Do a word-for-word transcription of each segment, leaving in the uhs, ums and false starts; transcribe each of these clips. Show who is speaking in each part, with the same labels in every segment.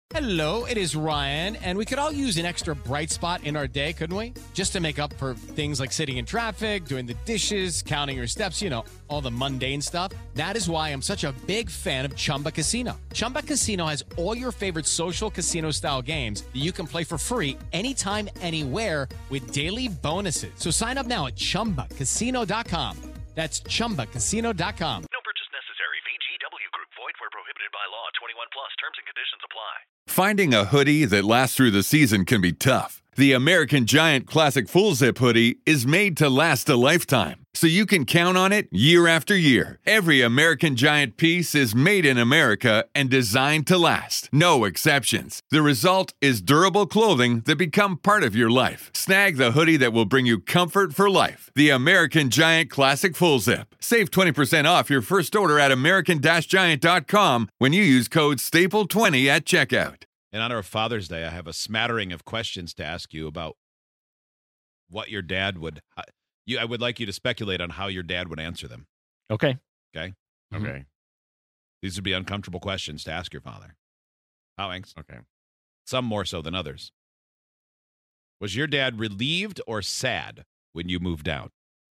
Speaker 1: Hello, it is Ryan, and we could all use an extra bright spot in our day, couldn't we? Just to make up for things like sitting in traffic, doing the dishes, counting your steps, you know, all the mundane stuff. That is why I'm such a big fan of Chumba Casino. Chumba Casino has all your favorite social casino-style games that you can play for free anytime, anywhere with daily bonuses. So sign up now at chumba casino dot com. That's chumba casino dot com.
Speaker 2: No purchase necessary. V G W Group. Void where prohibited by law. twenty-one plus. Terms and conditions apply.
Speaker 3: Finding a hoodie that lasts through the season can be tough. The American Giant Classic Full Zip hoodie is made to last a lifetime, so you can count on it year after year. Every American Giant piece is made in America and designed to last. No exceptions. The result is durable clothing that become part of your life. Snag the hoodie that will bring you comfort for life. The American Giant Classic Full Zip. Save twenty percent off your first order at american giant dot com when you use code staple twenty at checkout.
Speaker 4: In honor of Father's Day, I have a smattering of questions to ask you about what your dad would. You, I would like you to speculate on how your dad would answer them.
Speaker 5: Okay.
Speaker 4: Okay.
Speaker 5: Okay.
Speaker 4: Mm-hmm. These would be uncomfortable questions to ask your father. How, Hanks?
Speaker 5: Okay.
Speaker 4: Some more so than others. Was your dad relieved or sad when you moved out?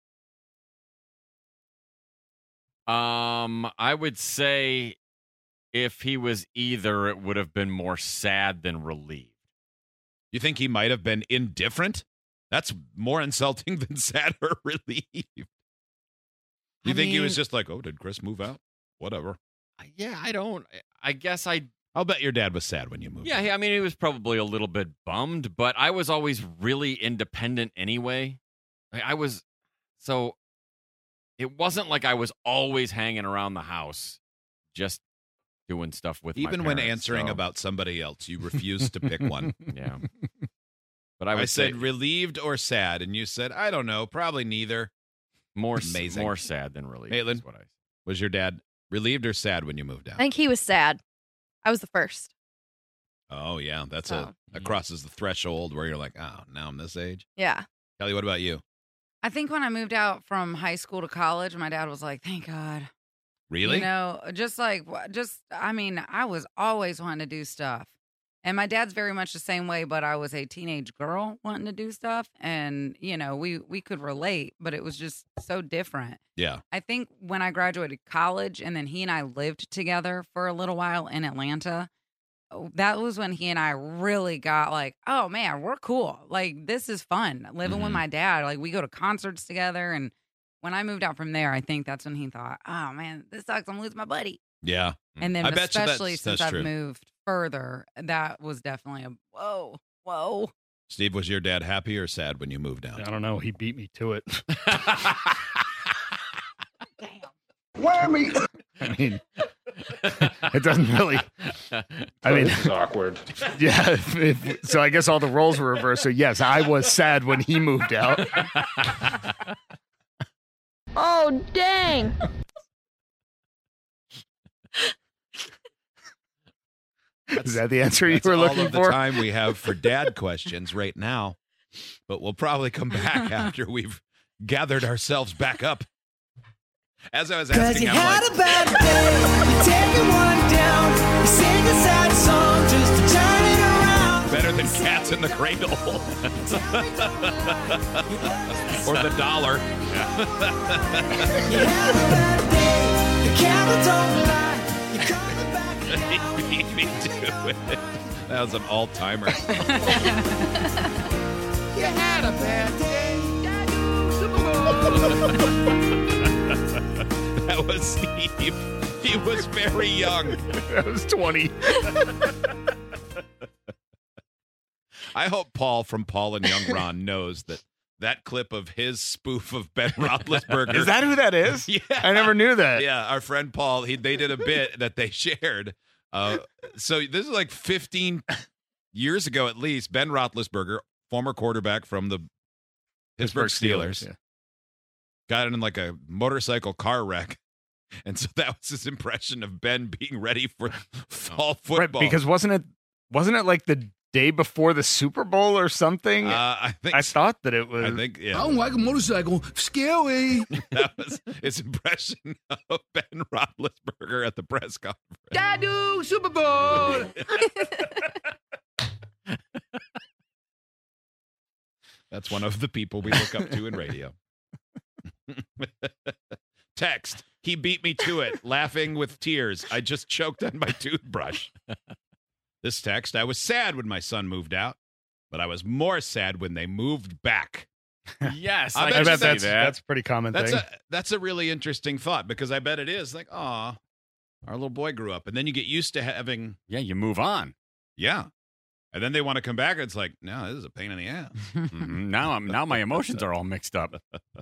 Speaker 5: Um, I would say if he was either, it would have been more sad than relieved.
Speaker 4: You think he might have been indifferent? That's more insulting than sad or relieved. You
Speaker 5: I
Speaker 4: think
Speaker 5: mean,
Speaker 4: he was just like, oh, did Chris move out? Whatever.
Speaker 5: Yeah, I don't. I guess I.
Speaker 4: I'll bet your dad was sad when you moved
Speaker 5: Yeah,
Speaker 4: out.
Speaker 5: I mean, he was probably a little bit bummed, but I was always really independent anyway. I I was, so it wasn't like I was always hanging around the house just doing stuff with my
Speaker 4: Even when
Speaker 5: parents,
Speaker 4: answering
Speaker 5: so-
Speaker 4: about somebody else, you refused to pick one.
Speaker 5: Yeah. But I, would
Speaker 4: I said
Speaker 5: say
Speaker 4: relieved or sad, and you said, I don't know, probably neither.
Speaker 5: more,
Speaker 4: Amazing.
Speaker 5: more sad than relieved.
Speaker 4: Maitland?
Speaker 5: Is what I said.
Speaker 4: Was your dad relieved or sad when you moved
Speaker 6: I
Speaker 4: out?
Speaker 6: think he was sad. I was the first.
Speaker 4: Oh, yeah. That's a
Speaker 6: So-
Speaker 4: that crosses the threshold where you're like, oh, now I'm this age.
Speaker 6: Yeah.
Speaker 4: Kelly, what about you?
Speaker 7: I think when I moved out from high school to college, my dad was like, thank God.
Speaker 4: Really?
Speaker 7: You know, just like, wh- just, I mean, I was always wanting to do stuff. And my dad's very much the same way, but I was a teenage girl wanting to do stuff. And, you know, we, we could relate, but it was just so different.
Speaker 4: Yeah.
Speaker 7: I think when I graduated college and then he and I lived together for a little while in Atlanta, that was when he and I really got like, oh man, we're cool. Like, this is fun. Living
Speaker 4: Mhm.
Speaker 7: with my dad, like we go to concerts together. And when I moved out from there, I think that's when he thought, oh man, this sucks. I'm losing my buddy.
Speaker 4: Yeah.
Speaker 7: And then
Speaker 4: I bet you that's-
Speaker 7: especially since
Speaker 4: that's
Speaker 7: I've
Speaker 4: true.
Speaker 7: moved further, that was definitely a whoa, whoa.
Speaker 4: Steve, was your dad happy or sad when you moved out?
Speaker 8: I don't know. He beat me to it.
Speaker 9: Whammy!
Speaker 8: I mean, it doesn't really. I mean,
Speaker 9: This is awkward.
Speaker 8: yeah. If, if, so I guess all the roles were reversed. So yes, I was sad when he moved out.
Speaker 6: Oh, dang.
Speaker 8: Is that the answer you
Speaker 4: That's
Speaker 8: were
Speaker 4: all
Speaker 8: looking
Speaker 4: of the
Speaker 8: for?
Speaker 4: time we have for dad questions right now, but we'll probably come back after we've gathered ourselves back up. As I was asking, I'm like,
Speaker 10: a bad day, you're taking one down, you sing a sad song just to turn it around.
Speaker 4: better than Cats in the Cradle or the dollar.
Speaker 10: You have a bad day, the camera don't lie, you're coming back.
Speaker 4: He beat me to it. That was an all-timer.
Speaker 10: You had a bad day, Super Bowl.
Speaker 4: That was Steve. He was very young.
Speaker 8: I was twenty.
Speaker 4: I hope Paul from Paul and Young Ron knows that that clip of his spoof of Ben Roethlisberger.
Speaker 8: Is that who that is?
Speaker 4: Yeah.
Speaker 8: I never knew that.
Speaker 4: Yeah, our friend Paul, he they did a bit that they shared. Uh, so this is like fifteen years ago at least. Ben Roethlisberger, former quarterback from the Pittsburgh, Steelers,
Speaker 8: yeah.
Speaker 4: got in like a motorcycle car wreck. And so that was his impression of Ben being ready for fall football.
Speaker 8: Right, because wasn't it wasn't it like the day before the Super Bowl or something?
Speaker 4: Uh, I think
Speaker 8: I thought that it was.
Speaker 4: I think yeah.
Speaker 10: I don't like a motorcycle. Scary.
Speaker 4: That was his impression of Ben Roethlisberger at the press conference.
Speaker 10: Dadu, Super Bowl.
Speaker 4: That's one of the people we look up to in radio. Text. He beat me to it, laughing with tears. I just choked on my toothbrush. This text. I was sad when my son moved out, but I was more sad when they moved back.
Speaker 5: Yes,
Speaker 4: I
Speaker 5: I,
Speaker 4: bet
Speaker 8: I
Speaker 5: can
Speaker 8: bet
Speaker 5: see
Speaker 8: that's,
Speaker 5: that.
Speaker 8: that's a pretty common
Speaker 4: That's
Speaker 8: thing.
Speaker 4: a that's a really interesting thought because I bet it is like, aw, our little boy grew up. And then you get used to having,
Speaker 5: Yeah, you move on.
Speaker 4: yeah. And then they want to come back. And it's like, no, this is a pain in the ass.
Speaker 5: Mhm. Now I'm now my emotions are all mixed up.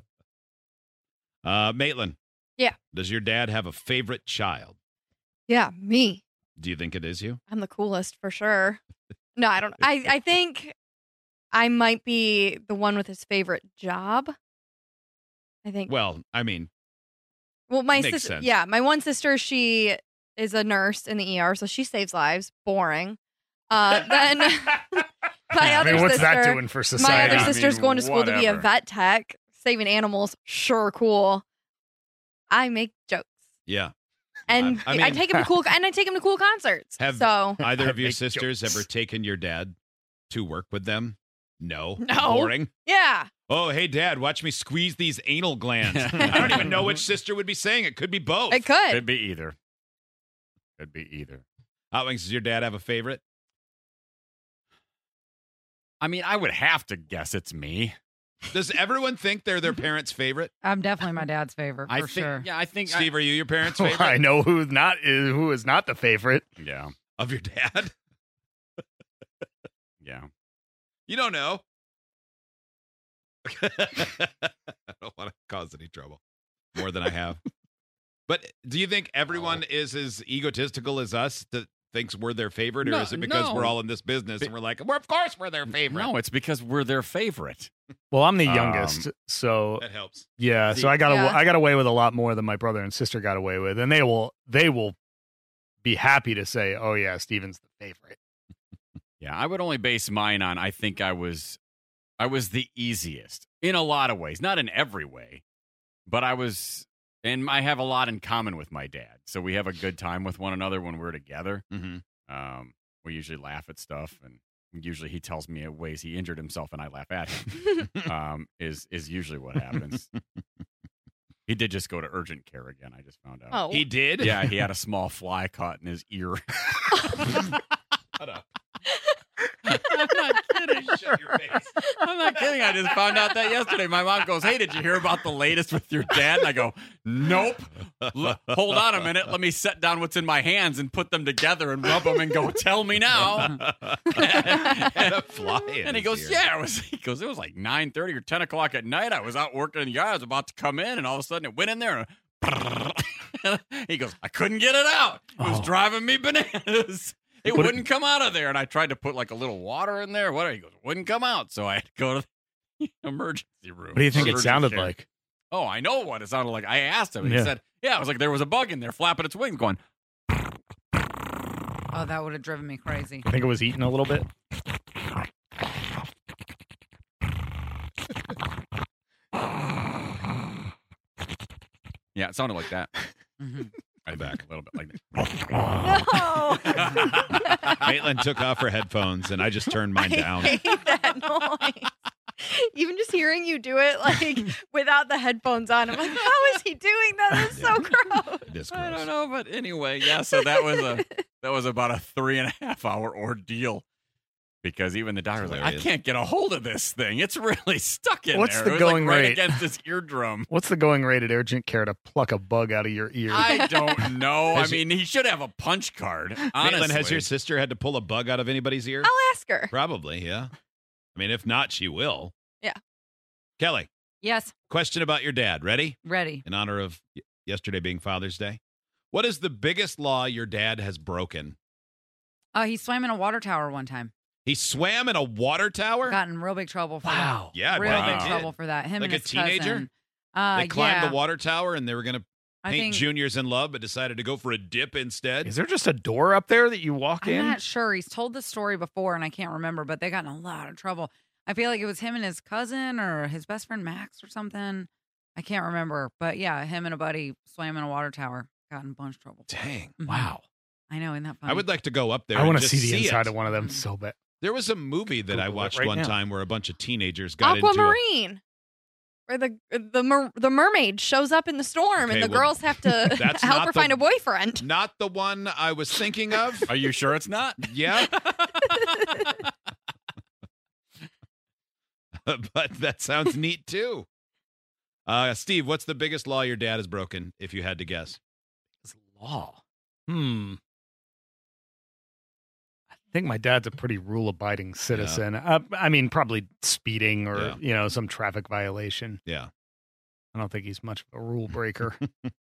Speaker 4: Uh, Maitland.
Speaker 6: Yeah.
Speaker 4: Does your dad have a favorite child?
Speaker 6: Yeah, me.
Speaker 4: Do you think it is you?
Speaker 6: I'm the coolest for sure. No, I don't. I, I think I might be the one with his favorite job. I think.
Speaker 4: Well, I mean,
Speaker 6: Well, my
Speaker 4: makes
Speaker 6: sister.
Speaker 4: sense.
Speaker 6: Yeah, my one sister. She is a nurse in the E R, so she saves lives. Boring. Uh, then my
Speaker 8: I
Speaker 6: other
Speaker 8: mean, what's
Speaker 6: sister.
Speaker 8: that doing for
Speaker 6: My
Speaker 8: society?
Speaker 6: other
Speaker 5: I
Speaker 6: sister's
Speaker 5: mean,
Speaker 6: going to school to be a
Speaker 5: whatever.
Speaker 6: vet tech, saving animals. Sure, cool. I make jokes,
Speaker 4: yeah.
Speaker 6: and
Speaker 4: I
Speaker 6: I,
Speaker 4: mean-
Speaker 6: take him to cool, and I take him to cool concerts.
Speaker 4: Have-
Speaker 6: so
Speaker 4: Either of
Speaker 8: I
Speaker 4: your
Speaker 8: make
Speaker 4: sisters
Speaker 8: jokes.
Speaker 4: ever taken your dad to work with them? No.
Speaker 6: No.
Speaker 4: Boring.
Speaker 6: yeah,
Speaker 4: Oh, hey, Dad, watch me squeeze these anal glands. I don't even know which sister would be saying it. Could be both.
Speaker 6: it could.
Speaker 5: Could be either. Could be either.
Speaker 4: Hot Wings, does your dad have a favorite?
Speaker 5: I mean, I would have to guess it's me.
Speaker 4: Does everyone think they're their parents' favorite?
Speaker 7: I'm definitely my dad's favorite for
Speaker 5: I think.
Speaker 7: sure.
Speaker 5: Yeah, I think.
Speaker 4: Steve, are you your parents'
Speaker 8: Well,
Speaker 4: favorite
Speaker 8: I know who not is who is not the favorite.
Speaker 5: I, yeah.
Speaker 4: of your dad?
Speaker 5: Yeah.
Speaker 4: You don't know. I don't want to cause any trouble more than I have. But do you think everyone is as egotistical as us that thinks we're their favorite, or
Speaker 5: No,
Speaker 4: is it because
Speaker 5: no.
Speaker 4: we're all in this business and we're like, well, of course we're their favorite?
Speaker 5: No, it's because we're their favorite.
Speaker 8: Well, I'm the
Speaker 5: Um,
Speaker 8: youngest, so
Speaker 4: That helps.
Speaker 8: yeah. So I got
Speaker 6: Yeah.
Speaker 8: I got away with a lot more than my brother and sister got away with, and they will they will be happy to say, "Oh yeah, Steven's the favorite."
Speaker 5: Yeah, I would only base mine on I think I was I was the easiest in a lot of ways, not in every way, but I was and I have a lot in common with my dad. So we have a good time with one another when we're together.
Speaker 4: Mm-hmm.
Speaker 5: Um, we usually laugh at stuff, and usually he tells me ways he injured himself and I laugh at him. um, is is usually what happens. He did just go to urgent care again. I just found out.
Speaker 6: Oh,
Speaker 4: He did?
Speaker 5: Yeah, he had a small fly caught in his ear.
Speaker 4: Shut up.
Speaker 5: I'm not kidding.
Speaker 4: Shut your face.
Speaker 5: I'm not kidding. I just found out that yesterday. My mom goes, "Hey, did you hear about the latest with your dad?" And I go, "Nope." L- hold on a minute. Let me set down what's in my hands and put them together and rub them and go, "Tell me now."
Speaker 4: Had a fly in
Speaker 5: And he
Speaker 4: his
Speaker 5: goes,
Speaker 4: ear.
Speaker 5: "Yeah." It was. He goes, "It was like nine thirty or ten o'clock at night. I was out working in the yard. I was about to come in, and all of a sudden it went in there." And he goes, "I couldn't get it out. It was
Speaker 8: Oh.
Speaker 5: driving me bananas." It
Speaker 8: What-
Speaker 5: wouldn't come out of there, and I tried to put like a little water in there. What? He goes, it wouldn't come out, so I had to go to the emergency room.
Speaker 8: What do you think it
Speaker 5: Emergency
Speaker 8: sounded
Speaker 5: care.
Speaker 8: like?
Speaker 5: Oh, I know what it sounded like. I asked him. He
Speaker 8: Yeah.
Speaker 5: said, "Yeah." I was like, "There was a bug in there, flapping its wings, going."
Speaker 7: Oh, that would have driven me crazy.
Speaker 8: I think it was eating a little bit.
Speaker 5: Yeah, it sounded like that.
Speaker 7: Mhm.
Speaker 5: I back a little bit like that.
Speaker 6: no.
Speaker 4: Maitland took off her headphones, and I just turned mine down.
Speaker 6: I hate that noise. Even just hearing you do it like without the headphones on, I'm like, how is he doing that? That's so gross.
Speaker 4: It is
Speaker 5: I
Speaker 4: gross.
Speaker 5: don't know, but anyway, yeah. So that was a that was about a three and a half hour ordeal because even the doctor was like, "I
Speaker 4: hilarious.
Speaker 5: can't get a hold of this thing. It's really stuck in
Speaker 8: What's
Speaker 5: there."
Speaker 8: the
Speaker 5: It was
Speaker 8: going
Speaker 5: like right
Speaker 8: rate?
Speaker 5: against his eardrum?
Speaker 8: What's the going rate at urgent care to pluck a bug out of your ear?
Speaker 5: I don't know. I
Speaker 4: Has
Speaker 5: mean, he should have a punch card. Honestly,
Speaker 4: Maitland, has your sister had to pull a bug out of anybody's ear?
Speaker 6: I'll ask her.
Speaker 4: Probably, yeah. I mean, if not, she will.
Speaker 6: Yeah.
Speaker 4: Kelly,
Speaker 7: Yes,
Speaker 4: question about your dad. Ready?
Speaker 7: ready.
Speaker 4: In honor of y- yesterday being Father's Day. What is the biggest law your dad has broken?
Speaker 7: Uh, he swam in a water tower one time.
Speaker 4: He swam in a water tower?
Speaker 7: Got in real big trouble for
Speaker 8: Wow.
Speaker 4: Yeah, I
Speaker 7: that. Real
Speaker 4: bet he
Speaker 7: big
Speaker 4: did.
Speaker 7: trouble for that. Him
Speaker 4: Like
Speaker 7: and
Speaker 4: a
Speaker 7: his
Speaker 4: teenager?
Speaker 7: cousin. Uh,
Speaker 4: They climbed
Speaker 7: yeah,
Speaker 4: the water tower and they were going to
Speaker 7: I
Speaker 4: paint
Speaker 7: think,
Speaker 4: juniors in love, but decided to go for a dip instead.
Speaker 8: Is there just a door up there that you walk
Speaker 7: I'm
Speaker 8: in?
Speaker 7: not sure. He's told the story before, and I can't remember. But they got in a lot of trouble. I feel like it was him and his cousin or his best friend Max or something. I can't remember. But yeah, him and a buddy swam in a water tower. Got in a bunch of trouble.
Speaker 4: Dang.
Speaker 7: Mhm.
Speaker 8: Wow.
Speaker 7: I know, isn't that funny?
Speaker 4: I would like to go up there
Speaker 8: I
Speaker 4: and
Speaker 8: want to
Speaker 4: just
Speaker 8: see the
Speaker 4: see
Speaker 8: inside
Speaker 4: it.
Speaker 8: of one of them so bad.
Speaker 4: There was a movie that I
Speaker 8: Google it
Speaker 4: watched
Speaker 8: right
Speaker 4: one
Speaker 8: now.
Speaker 4: time where a bunch of teenagers got into a,
Speaker 6: Aquamarine, where the the mer- the mermaid shows up in the storm,
Speaker 4: Okay,
Speaker 6: and the
Speaker 4: well,
Speaker 6: girls have to
Speaker 4: that's
Speaker 6: help
Speaker 4: not
Speaker 6: her
Speaker 4: the-
Speaker 6: find a boyfriend.
Speaker 4: not the one I was thinking of.
Speaker 5: Are you sure it's not?
Speaker 4: Yeah. But that sounds neat too. Uh, Steve, what's the biggest law your dad has broken, if you had to guess?
Speaker 8: It's law. Hmm. I think my dad's a pretty rule-abiding citizen. Uh, I mean, probably speeding or
Speaker 4: Yeah.
Speaker 8: you know some traffic violation.
Speaker 4: Yeah.
Speaker 8: I don't think he's much of a rule breaker.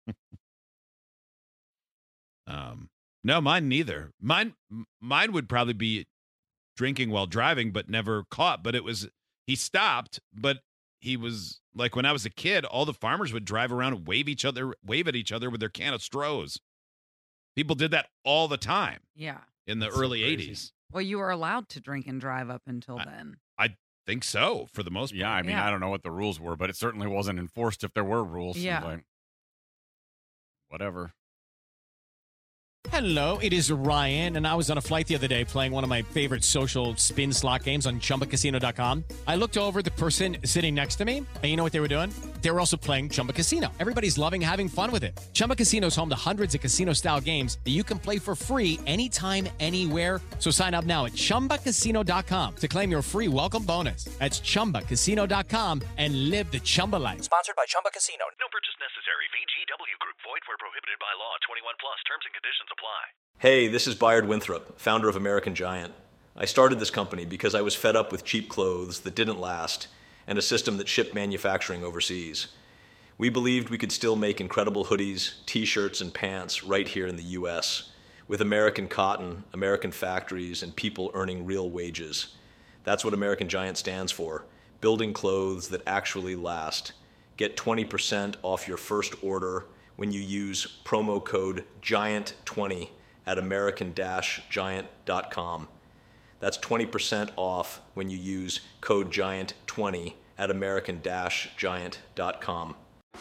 Speaker 4: Um, no, mine neither. Mine, m- mine would probably be drinking while driving, but never caught. But it was he stopped, but he was like when I was a kid, all the farmers would drive around and wave each other, wave at each other with their can of Strohs. People did that all the time
Speaker 7: Yeah.
Speaker 4: in the
Speaker 8: That's so
Speaker 4: early
Speaker 8: crazy.
Speaker 4: eighties.
Speaker 7: Well, you were allowed to drink and drive up until
Speaker 4: I-
Speaker 7: then.
Speaker 4: Think so for the most part.
Speaker 5: Yeah, I mean,
Speaker 7: Yeah.
Speaker 5: I don't know what the rules were, but it certainly wasn't enforced if there were rules. So,
Speaker 7: Yeah.
Speaker 5: like, whatever.
Speaker 1: Hello, it is Ryan, and I was on a flight the other day playing one of my favorite social spin slot games on Chumba Casino dot com. I looked over at the person sitting next to me, and you know what they were doing? They were also playing Chumba Casino. Everybody's loving having fun with it. Chumba Casino is home to hundreds of casino-style games that you can play for free anytime, anywhere. So sign up now at Chumba Casino dot com to claim your free welcome bonus. That's Chumba Casino dot com and live the Chumba life.
Speaker 2: Sponsored by Chumba Casino. No purchase necessary. V G W Group. Void where prohibited by law. twenty-one plus. Terms and conditions apply.
Speaker 9: Hey, this is Bayard Winthrop, founder of American Giant. I started this company because I was fed up with cheap clothes that didn't last and a system that shipped manufacturing overseas. We believed we could still make incredible hoodies, t-shirts, and pants right here in the U S with American cotton, American factories, and people earning real wages. That's what American Giant stands for, building clothes that actually last. Get twenty percent off your first order when you use promo code giant twenty at american giant dot com. That's twenty percent off when you use code giant twenty at american giant dot com.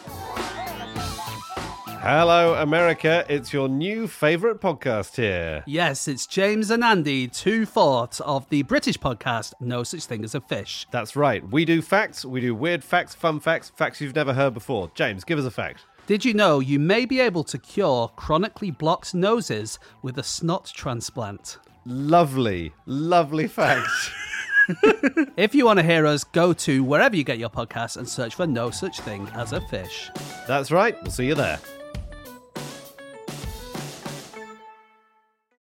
Speaker 11: Hello, America. It's your new favourite podcast here.
Speaker 12: Yes, it's James and Andy, two-fourths of the British podcast No Such Thing as a Fish.
Speaker 11: That's right. We do facts, we do weird facts, fun facts, facts you've never heard before. James, give us a fact.
Speaker 12: Did you know you may be able to cure chronically blocked noses with a snot transplant?
Speaker 11: Lovely, lovely fact.
Speaker 12: If you want to hear us, go to wherever you get your podcasts and search for No Such Thing as a Fish.
Speaker 11: That's right. We'll see you there.